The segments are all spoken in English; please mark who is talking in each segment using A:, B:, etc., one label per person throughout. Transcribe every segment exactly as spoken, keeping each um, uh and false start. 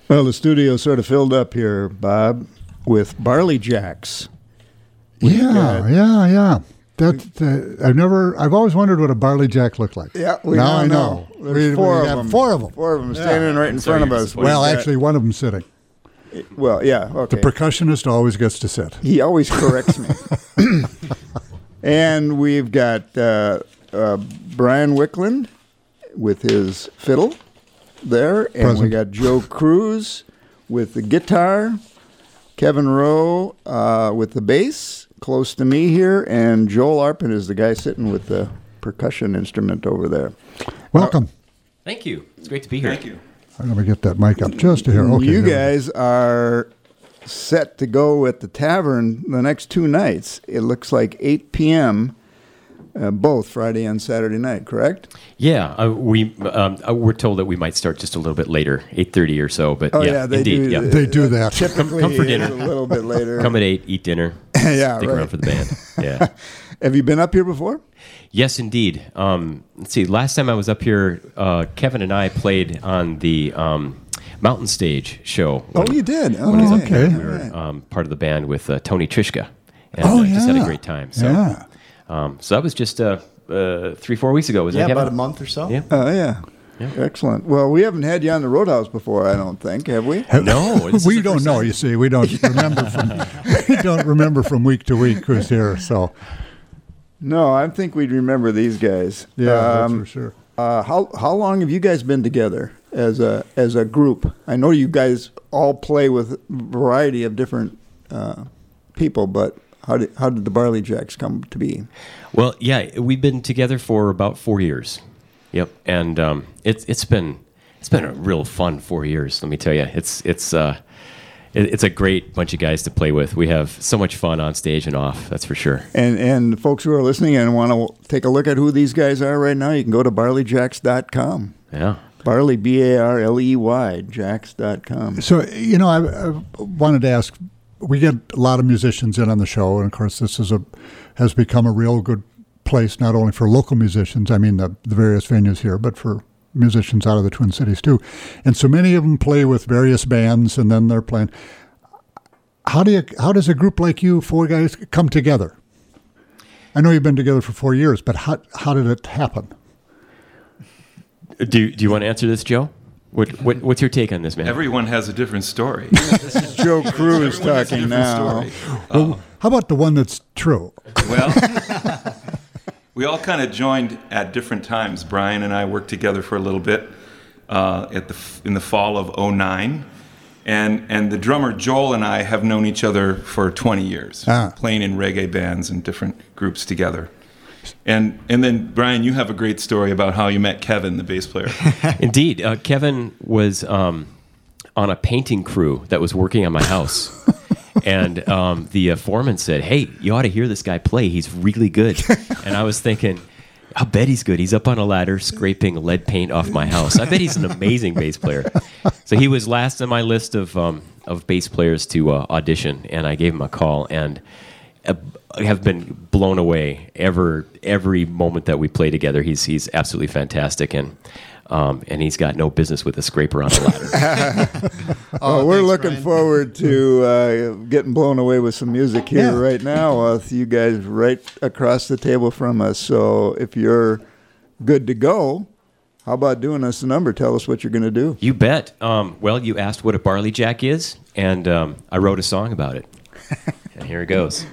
A: Well, the studio sort of filled up here, Bob, with Barley Jacks. We've
B: Yeah,
A: got-
B: yeah, yeah. That uh, I've never. I've always wondered what a barley jack looked like.
A: Yeah, we
B: now
A: now
B: I know.
A: know. There's
B: We-
A: four
B: we
A: of
B: have
A: them.
B: Four of them.
A: Four of them
B: Yeah.
A: standing right in
C: So
A: front of
C: you're
A: us.
C: disappointed.
B: Well,
A: We've got-
B: actually, one of them sitting.
A: well, yeah, okay.
B: The percussionist always gets to sit.
A: He always corrects me. And we've got uh, uh, Brian Wickland with his fiddle there, and
B: Present.
A: we got Joe Cruz with the guitar, Kevin Rowe uh, with the bass, close to me here, and Joel Arpin is the guy sitting with the percussion instrument over there.
B: Welcome.
C: Thank you. It's great to be here.
D: Thank you.
B: I'm going to get that mic up just to hear. Okay,
A: you
B: there we
A: guys are set to go at the tavern the next two nights. It looks like eight p.m. Uh, both Friday and Saturday night, correct?
C: Yeah, uh, we um, uh, we're told that we might start just a little bit later, eight thirty or so. But
A: Oh,
C: yeah,
A: yeah, they
C: indeed,
A: do.
C: yeah.
B: They do that.
A: Typically,
C: come for
A: it's
C: dinner.
A: a little bit later.
C: Come at eight, eat dinner.
A: Yeah,
C: stick
A: right.
C: around for the band. Yeah.
A: Have you been up here before?
C: Yes, indeed. Um, let's see. Last time I was up here, uh, Kevin and I played on the um, Mountain Stage show.
A: Oh, you did. Oh,
C: when I was up
B: okay.
C: here. We were um, part of the band with uh, Tony Trishka. And,
B: Oh,
C: uh, just had a
B: yeah.
C: great time. So,
B: Yeah.
C: um, so that was just uh, uh, three, four weeks ago, wasn't
E: Yeah,
C: it, Kevin?
E: about a month or so.
C: Yeah.
A: Oh, yeah. Excellent. Well, we haven't had you on the Roadhouse before, I don't think, have we?
C: No, this is
B: we
C: the
B: don't
C: first
B: know.
C: time.
B: You see, we don't remember from we don't remember from week to week who's here. So
A: No, I think we'd remember these guys.
B: yeah, that's
A: Um,
B: for sure.
A: Uh, how how long have you guys been together as a as a group? I know you guys all play with a variety of different uh, people, but how did how did the Barley Jacks come to be?
C: Well, yeah, we've been together for about four years. Yep, and um, it's it's been it's been a real fun four years. Let me tell you, it's it's uh, it, it's a great bunch of guys to play with. We have so much fun on stage and off. That's for sure.
A: And and folks who are listening and want to take a look at who these guys are right now, you can go to barley jacks dot com.
C: Yeah.
A: Barley, B A R L E Y, jacks dot com.
B: So you know, I, I wanted to ask. We get a lot of musicians in on the show, and of course, this is a has become a real good place not only for local musicians. I mean, the, the various venues here, but for musicians out of the Twin Cities too. And so many of them play with various bands, and then they're playing. How do you? How does a group like you, four guys, come together? I know you've been together for four years, but how how did it happen?
C: Do Do you want to answer this, Joe? What, what What's your take on this, man?
D: Everyone has a different story.
A: This is Joe Cruz
D: Everyone has a
A: talking
D: different
A: now.
D: story.
B: Well, how about the one that's true?
D: Well, we all kind of joined at different times. Brian and I worked together for a little bit uh, at the in the fall of oh nine, and and the drummer Joel and I have known each other for twenty years,
B: Ah.
D: playing in reggae bands and different groups together. And and then Brian, you have a great story about how you met Kevin, the bass player.
C: Indeed, uh, Kevin was um, on a painting crew that was working on my house. And um, the uh, foreman said, "Hey, you ought to hear this guy play. He's really good." And I was thinking, I bet he's good. He's up on a ladder scraping lead paint off my house. I bet he's an amazing bass player. So he was last on my list of um, of bass players to uh, audition, and I gave him a call, and uh, I have been blown away ever every moment that we play together. He's he's absolutely fantastic, and um, and he's got no business with a scraper on a ladder.
A: Oh, we're
E: thanks,
A: looking
E: Brian.
A: forward to uh, getting blown away with some music here
B: Yeah.
A: right now with you guys right across the table from us. So if you're good to go, how about doing us a number? Tell us what you're going to do.
C: You bet. Um, well, you asked what a barley jack is, and um, I wrote a song about it. And here it goes.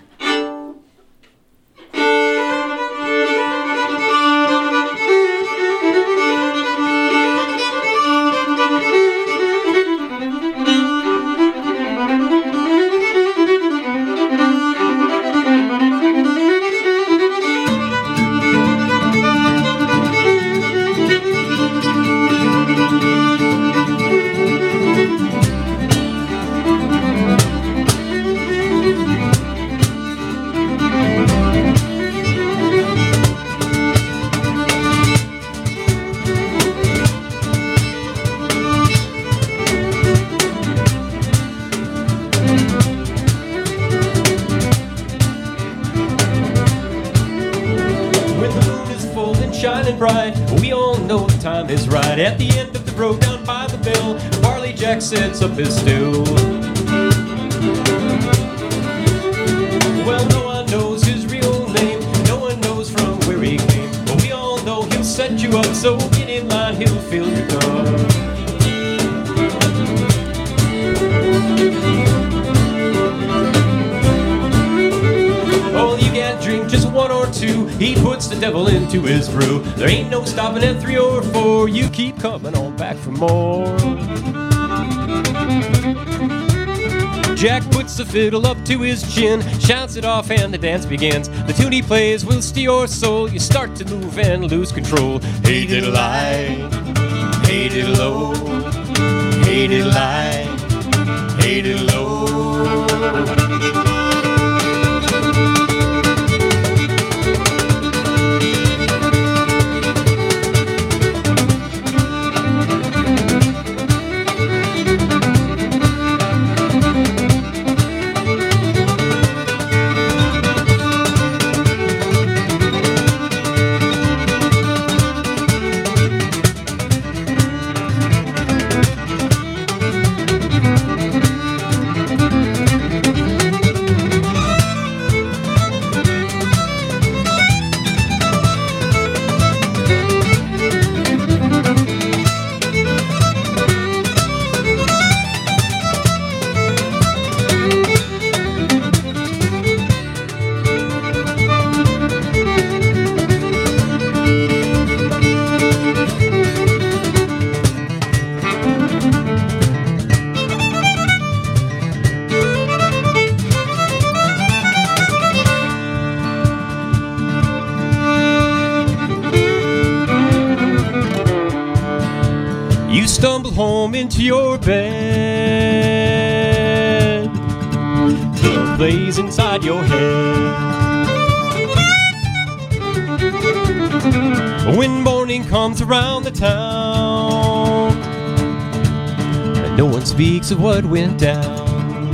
C: When the moon is full and shining bright, we all know the time is right. right at the end of the road down by the mill, Barley Jack sets up his stool. Well, no one knows his real name, no one knows from where he came, but we all know he'll set you up, so get in line, he'll fill your cup. Oh, you can't drink just one or two, he puts the devil into his brew. There ain't no stopping at three or four, you keep coming on back for more. Jack puts the fiddle up to his chin, shouts it off and the dance begins. The tune he plays will steal your soul, you start to move and lose control. Hey diddle I, hey diddle oh, hey diddle I, hey diddle oh. You stumble home into your bed, love plays inside your head. When morning comes around the town, and no one speaks of what went down.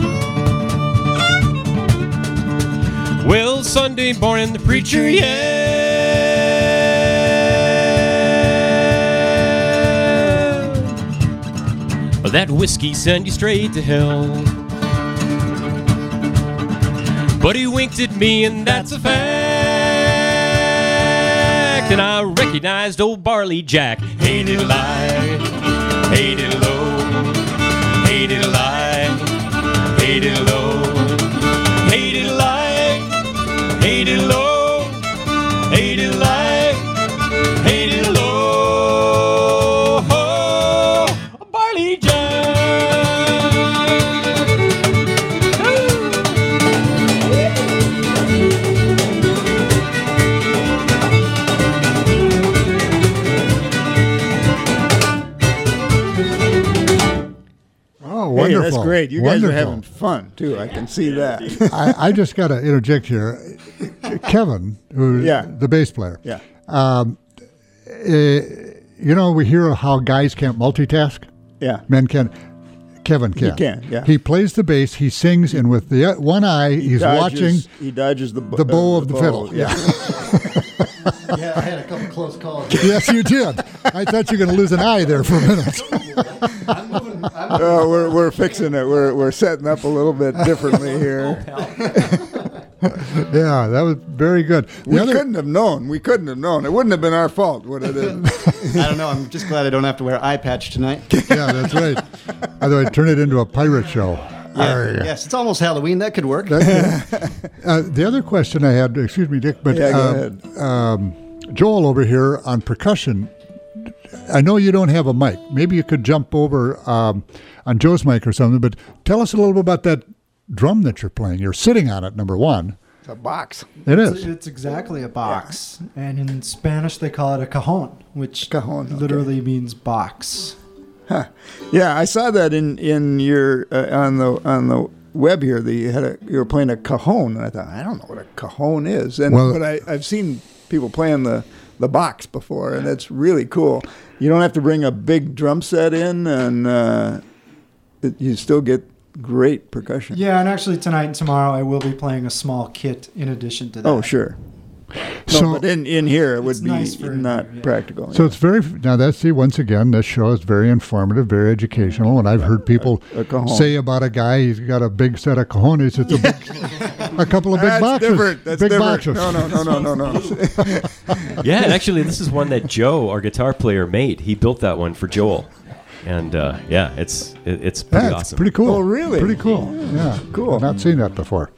C: Well, Sunday morning the preacher yelled, that whiskey send you straight to hell. But he winked at me and that's a fact, and I recognized old Barley Jack. Hey diddle I, hey diddle oh, hey diddle I, hey diddle oh, hey diddle I, hey diddle oh, hey diddle I, hey diddle oh.
A: Hey, that's great. You
B: Wonderful.
A: guys are having fun, too. I can see that.
B: I, I just got to interject here. Kevin, who's
A: Yeah.
B: the bass player.
A: Yeah.
B: Um, eh, you know, we hear how guys can't multitask.
A: Yeah.
B: Men can. Kevin can.
A: He can, yeah.
B: He plays the bass, he sings, and with the uh, one eye,
A: He
B: he's
A: dodges-
B: watching
A: He dodges the,
B: the bow of the fiddle.
A: Yeah.
E: Yeah, I had a couple close calls.
B: Yes, you did. I thought you were going to lose an eye there for a minute.
E: I'm moving. I'm
A: Uh, we're we're fixing it. We're we're setting up a little bit differently here.
B: Yeah, that was very good. The
A: We
B: other-
A: couldn't have known. We couldn't have known. It wouldn't have been our fault, would it?
E: I don't know. I'm just glad I don't have to wear eye patch tonight.
B: Yeah, that's right. Otherwise, turn it into a pirate show.
E: Yeah,
B: Arr.
E: yes, it's almost Halloween. That could work.
B: Uh, the other question I had, excuse me, Dick, but
A: Yeah, go
B: uh,
A: ahead.
B: Um, Joel over here on percussion, I know you don't have a mic. Maybe you could jump over um, on Joe's mic or something, but tell us a little bit about that drum that you're playing. You're sitting on it, number one.
A: It's a box.
B: It
F: It's,
B: is.
F: it's exactly a box. And in Spanish, they call it a cajon, which
A: Cajon, okay.
F: literally means box.
A: Huh. Yeah, I saw that in in your uh, on the on the web here. That you had a you were playing a cajon, and I thought I don't know what a cajon is. And
B: Well-
A: but I I've seen people playing the the box before, and it's really cool. You don't have to bring a big drum set in, and uh, it, you still get great percussion.
F: Yeah, and actually tonight and tomorrow I will be playing a small kit in addition to that.
A: Oh, sure. No,
B: So-
A: but in, in here it would
F: It's
A: be
F: nice for in
A: not
F: here, yeah.
A: practical.
B: So it's very now. That's see once again. This show is very informative, very educational, and I've heard people
A: A- a cajon.
B: say about a guy he's got a big set of cojones. It's a big, a couple of big
A: That's
B: boxes.
A: different. That's
B: big
A: different.
B: boxes.
A: No, no, no, no, no, no.
C: Yeah, and actually, this is one that Joe, our guitar player, made. He built that one for Joel, and uh, yeah, it's it, it's pretty
B: Yeah, it's
C: awesome.
B: pretty cool.
A: Oh, really?
B: Pretty cool. Yeah,
A: Cool.
B: I've not seen that before.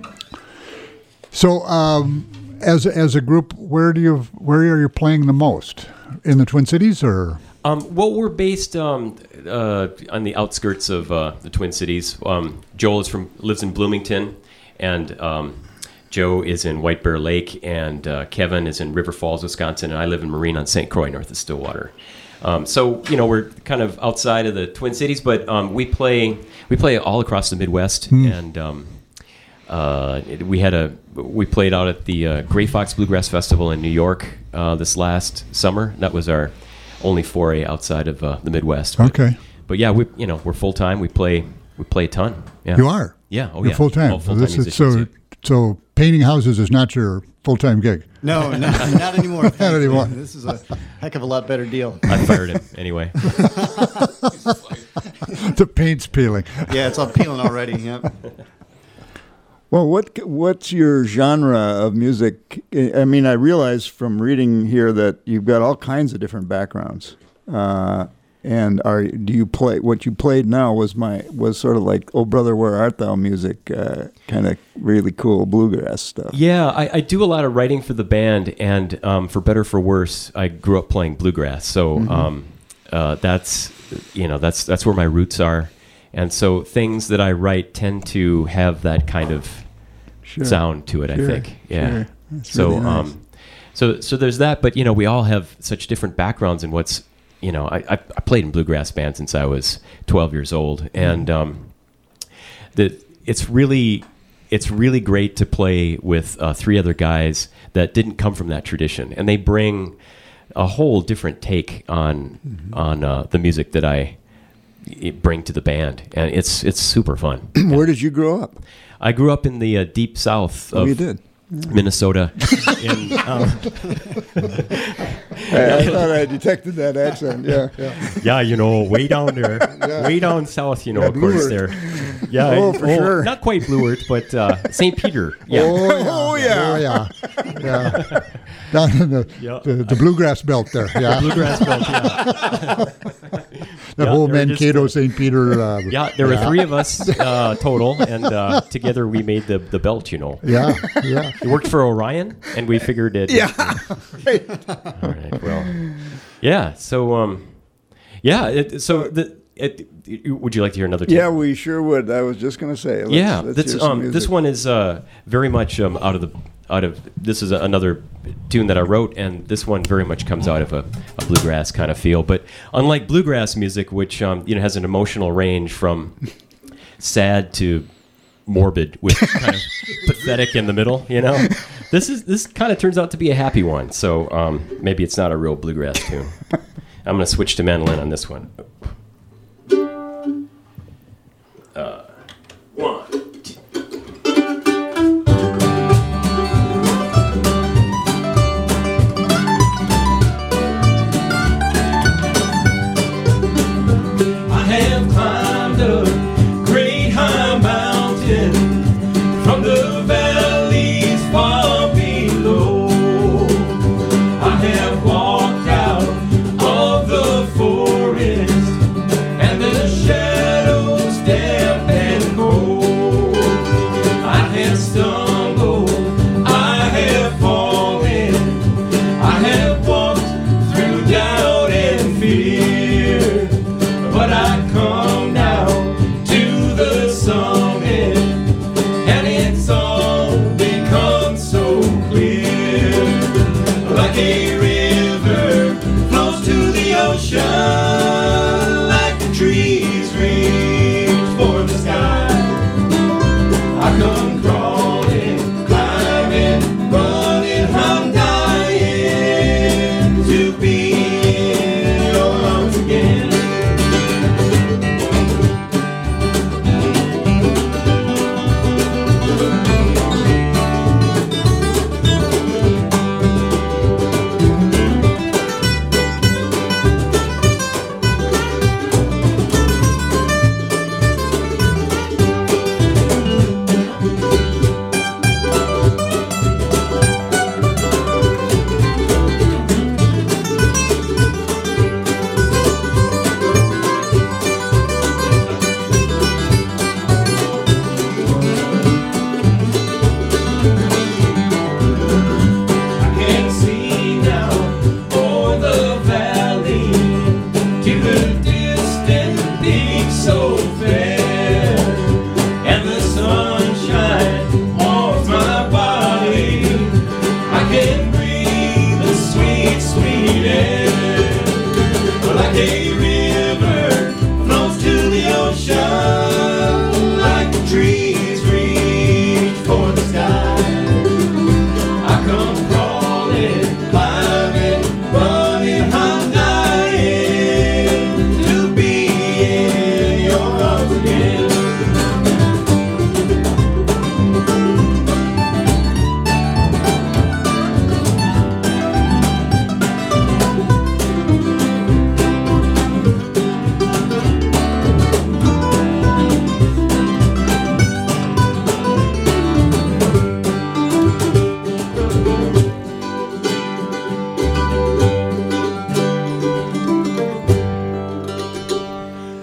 B: So, um, as as a group, where do you where are you playing the most? In the Twin Cities, or
C: Um, well, we're based um, uh, on the outskirts of uh, the Twin Cities. Um, Joel is from lives in Bloomington, and um, Joe is in White Bear Lake, and uh, Kevin is in River Falls, Wisconsin, and I live in Marine on Saint Croix, north of Stillwater. Um, so you know we're kind of outside of the Twin Cities, but um, we play we play all across the Midwest, and um, uh, it- we had a we played out at the uh, Gray Fox Bluegrass Festival in New York uh, this last summer. That was our only foray outside of uh, the Midwest. But,
B: Okay.
C: But yeah, we you know we're full time. We play we play a ton. Yeah.
B: you are?
C: Yeah. Oh
B: You're
C: yeah.
B: full time.
C: All full-time
B: so
C: musicians, yeah.
B: so painting houses is not your full time gig.
E: No, no, not anymore.
B: Not anymore.
E: This is a heck of a lot better deal.
C: I fired him anyway.
B: The paint's peeling.
E: Yeah, it's all peeling already. Yep.
A: Well, what what's your genre of music? I mean, I realize from reading here that you've got all kinds of different backgrounds. Uh, and are do you play what you played now? Was my was sort of like "Oh Brother, Where Art Thou" music, uh, kind of really cool bluegrass stuff.
C: Yeah, I, I do a lot of writing for the band, and um, for better or for worse, I grew up playing bluegrass. So um, uh, that's you know that's that's where my roots are, and so things that I write tend to have that kind of
A: Sure.
C: sound to it. I
A: Sure,
C: think, yeah.
A: sure. That's
C: So
A: really nice.
C: um, so so there's that, but you know we all have such different backgrounds in what's you know I I, I played in bluegrass bands since I was twelve years old, and um, the it's really it's really great to play with uh, three other guys that didn't come from that tradition, and they bring a whole different take on on uh, the music that I eh, bring to the band, and it's it's super fun.
A: Where did you grow up?
C: I grew up in the uh, deep south
A: Oh,
C: of
A: you did.
C: Minnesota. in, um,
A: I, I thought I detected that accent. Yeah. yeah.
C: yeah, you know, way down there, way down south, you know,
A: Yeah,
C: of course,
A: Blue
C: there. Yeah,
A: Oh,
C: I-
A: for sure.
C: Not quite Blue Earth, but uh, Saint Peter. Yeah.
A: Oh yeah.
B: Oh yeah, yeah. Down in the,
C: Yeah.
B: the the bluegrass belt there. Yeah,
C: Bluegrass belt, yeah.
B: the
C: Yeah,
B: whole
C: they're just-
B: Mankato Saint Peter. Uh,
C: Yeah, there were three of us uh, total, and uh, together we made the, the belt, you know.
B: yeah, yeah.
C: It worked for Orion, and we figured it.
A: Yeah.
C: All right. Well, yeah. So, um, yeah. It, so, the, it, would you like to hear another?
A: Yeah,
C: tune?
A: we sure would. I was just going to say. Let's,
C: yeah.
A: let's
C: That's
A: hear some
C: um. This
A: music.
C: one is uh very much um out of the out of this is a, another tune that I wrote, and this one very much comes out of a, a bluegrass kind of feel. But unlike bluegrass music, which um you know has an emotional range from sad to morbid with kind of pathetic in the middle, you know. This is this kind of turns out to be a happy one. So um, maybe it's not a real bluegrass tune. I'm going to switch to mandolin on this one. Uh, one, two. I have climbed a great high mountain from the valleys far below. I have walked out of the forest and the shadows damp and cold. I have stumbled, I have fallen, I have walked through doubt and fear, but I come down to the summit, and it's all become so clear. Like a river flows to the ocean, like the trees reach for the sky. I come crawling, climbing, running, I'm dying to be in your arms again.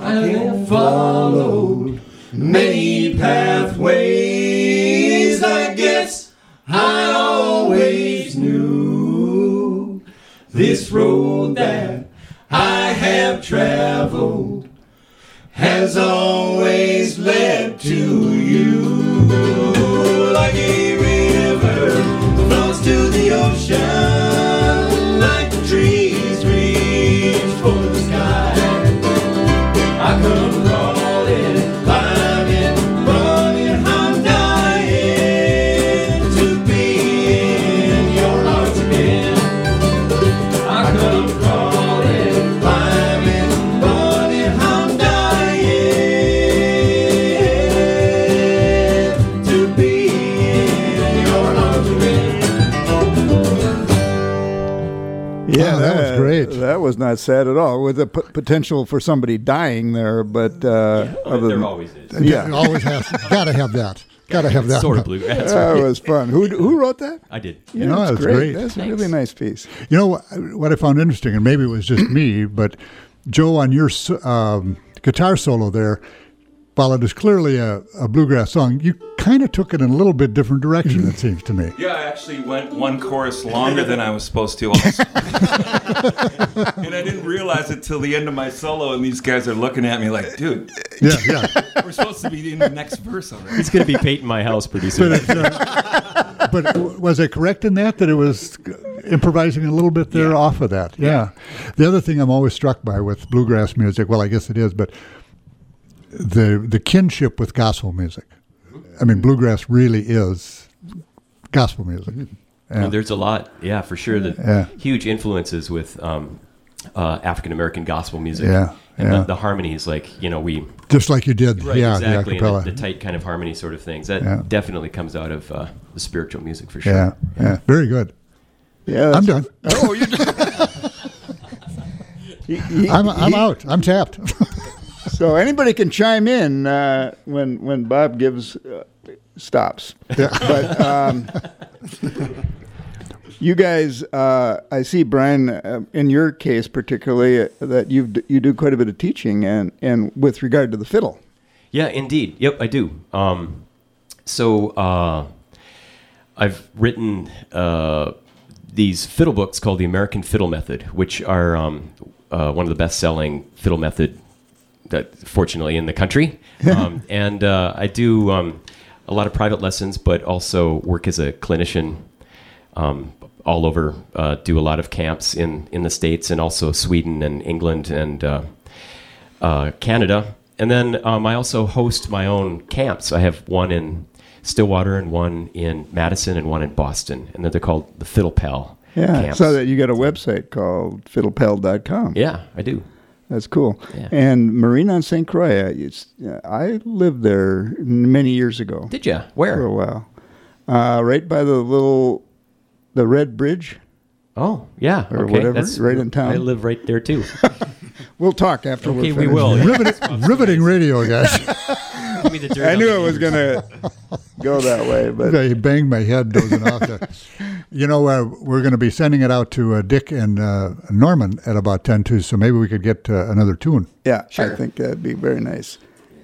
G: I have followed many pathways. I guess I always knew this road that I have traveled has always led to you. Like a river flows to the ocean, like the trees reach for the sky. I come crawling, climbing, running, I'm dying to be in your arms again. I come crawling, climbing, running, I'm dying to be in your arms again.
A: Yeah,
B: Oh, that was great.
A: That was not sad at all, with the p- potential for somebody dying there. But uh, other
C: there
A: than,
C: always is.
A: yeah,
B: Always has. Gotta have that. Gotta have that.
C: Sort of bluegrass.
A: that was fun. Who who wrote that?
C: I did.
A: Yeah,
B: No,
A: that's
B: that's great.
A: That's a
C: Thanks.
A: really nice piece.
B: You know what, what I found interesting, and maybe it was just me, but Joe, on your s- um, guitar solo there, while it is clearly a, a bluegrass song, you kind of took it in a little bit different direction, it seems to me.
D: Yeah, I actually went one chorus longer than I was supposed to also. And I didn't realize it till the end of my solo, and these guys are looking at me like, dude,
B: Yeah, yeah.
D: we're supposed to be in the next verse already.
C: He's going to be painting my house pretty soon.
B: But, it, uh, but w- was I correct in that, that it was improvising a little bit there
D: Yeah.
B: off of that? Yeah. The other thing I'm always struck by with bluegrass music, well, I guess it is, but the the kinship with gospel music. I mean, bluegrass really is gospel music. Yeah.
C: And there's a lot, yeah, for sure. The
B: Yeah.
C: huge influences with um, uh, African American gospel music.
B: Yeah,
C: And
B: yeah.
C: The, the harmonies, like, you know, we.
B: Just like you did,
C: Right,
B: yeah,
C: exactly.
B: the
C: And
B: acapella.
C: the, the tight kind of harmony sort of things. That
B: Yeah.
C: definitely comes out of uh, the spiritual music for sure.
B: yeah, yeah, very good.
A: Yeah,
B: I'm
A: that's-
B: done.
A: Oh, you're done. He- he-
B: I'm I'm
A: he-
B: out. I'm tapped.
A: So anybody can chime in uh, when when Bob gives uh, stops. But um, you guys, uh, I see, Brian, uh, in your case particularly, uh, that you you do quite a bit of teaching, and, and with regard to the fiddle.
C: Yeah, indeed. Yep, I do. Um, so uh, I've written uh, these fiddle books called The American Fiddle Method, which are um, uh, one of the best-selling fiddle method that, fortunately, in the country. um, and uh, I do um, a lot of private lessons, but also work as a clinician um, all over. Uh, do a lot of camps in, in the States and also Sweden and England and uh, uh, Canada. And then um, I also host my own camps. I have one in Stillwater and one in Madison and one in Boston. And they're called the Fiddle Pal
A: Yeah,
C: camps.
A: so that you got a website called fiddle pal dot com.
C: Yeah, I do.
A: That's cool.
C: Yeah.
A: And Marina on Saint Croix, uh, it's, uh, I lived there many years ago.
C: Did you?
A: For
C: Where?
A: a while. Uh, right by the little, the Red Bridge.
C: Oh, yeah.
A: Or
C: okay.
A: whatever, right in town.
C: I live right there, too.
A: We'll talk after
C: Okay,
A: we're
C: we
A: finished.
C: will.
B: riveting, riveting radio, guys.
C: Give me the dirt
A: I
C: on
A: knew
C: the
A: it was
C: neighbors.
A: going to go that way, but
B: I banged my head dozing off there. You know, uh, we're going to be sending it out to uh, Dick and uh, Norman at about ten to, so maybe we could get uh, another tune.
A: yeah, I
C: Sure.
A: think that'd be very nice.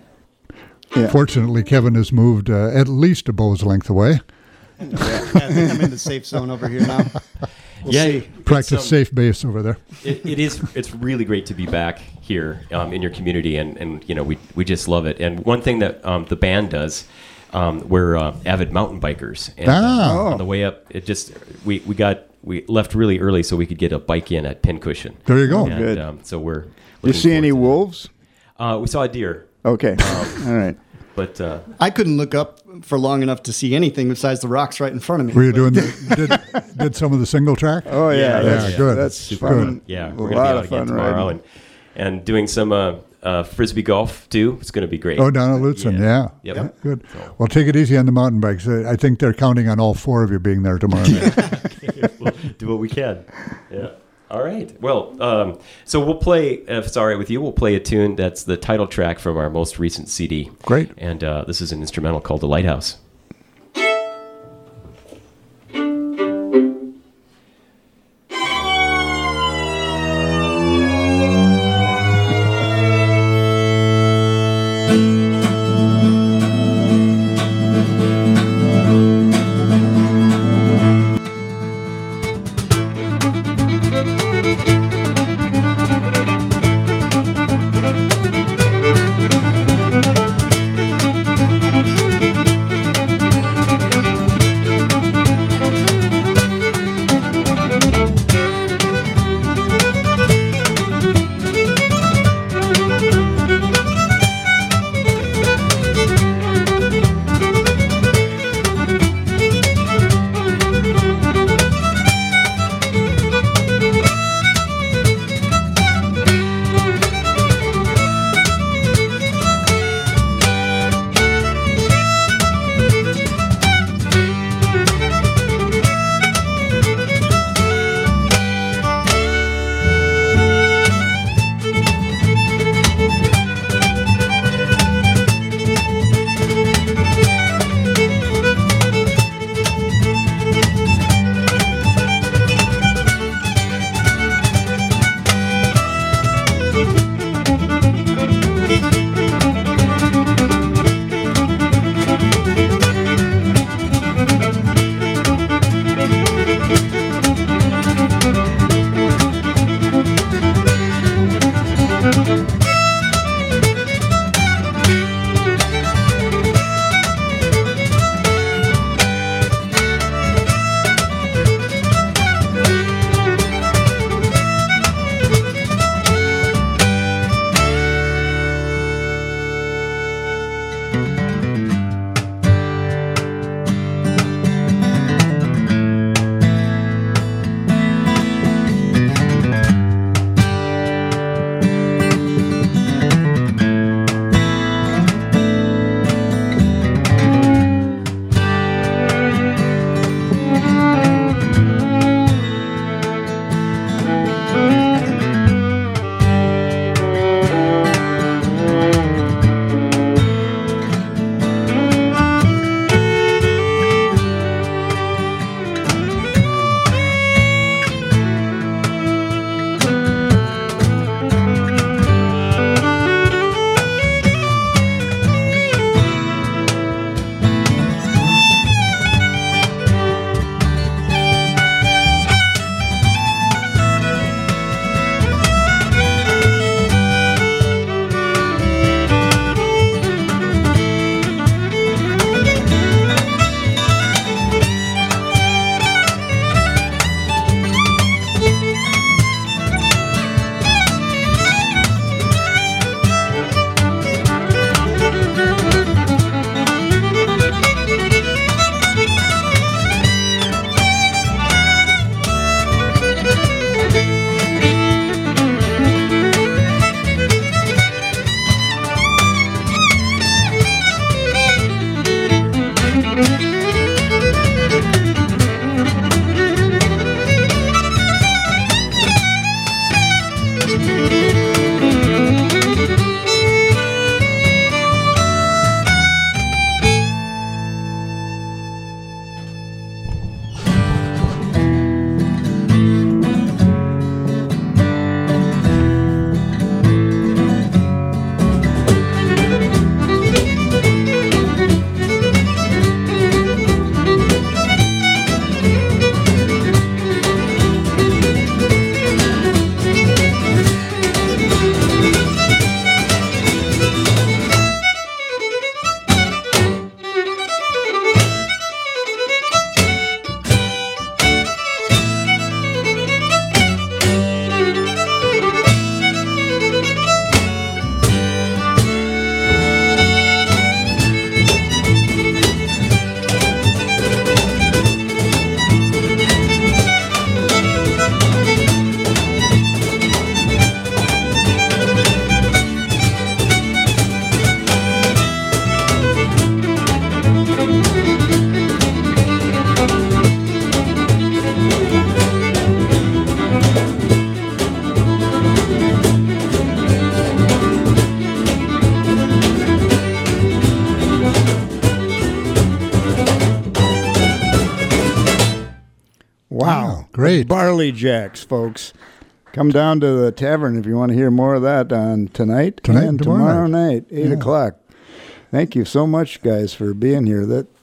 A: Yeah.
B: Fortunately, Kevin has moved uh, at least a bow's length away.
E: Yeah, I think I'm in the safe zone over here now. We'll
C: yeah,
E: see.
C: it's,
B: Practice
C: um,
B: safe base over there.
C: It, it is. It's really great to be back here um, in your community, and, and you know we we just love it. And one thing that um, the band does, um, we're uh, avid mountain bikers, and
B: Ah.
C: uh, on the way up, it just we, we got we left really early so we could get a bike in at Pincushion.
B: There you go.
C: And,
A: Good.
C: Um, so we're.
A: Did you
C: looking
A: see any
C: forward
A: wolves?
C: to that. Uh, we saw a deer,
A: Okay. All right.
C: but uh,
E: I couldn't look up for long enough to see anything besides the rocks right in front of me.
B: Were you doing the, did, did some of the single track?
A: Oh, yeah.
C: Yeah,
A: that's
B: yeah, good.
A: That's
C: super
A: fun.
C: fun. Yeah,
A: A
C: we're gonna
A: lot
C: be out
A: of
C: again
A: fun
C: tomorrow,
A: riding.
C: and and doing some uh, uh, frisbee golf too. It's going to be great.
B: Oh, down at Lutsen, yeah.
C: Yep.
B: Yeah, good. Well, take it easy on the mountain bikes. I I think they're counting on all four of you being there tomorrow night.
C: We'll do what we can. Yeah. All right. Well, um, so we'll play, if it's all right with you, we'll play a tune that's the title track from our most recent C D.
B: Great.
C: And uh, this is an instrumental called The Lighthouse.
A: Wow.
B: Oh, great.
A: The Barley Jacks, folks. Come down to the tavern if you want to hear more of that on tonight,
B: Tonight
A: and
B: and tomorrow
A: tomorrow
B: night.
A: night, eight
B: Yeah.
A: o'clock. Thank you so much, guys, for being here. That